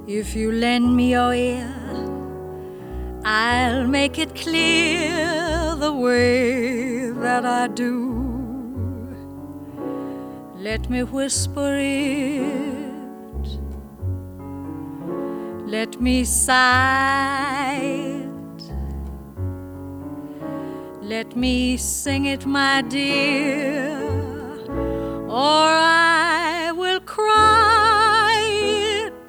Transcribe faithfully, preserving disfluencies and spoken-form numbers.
If you lend me your ear, I'll make it clear the way that I do. Let me whisper it, let me sigh it, let me sing it, my dear, or I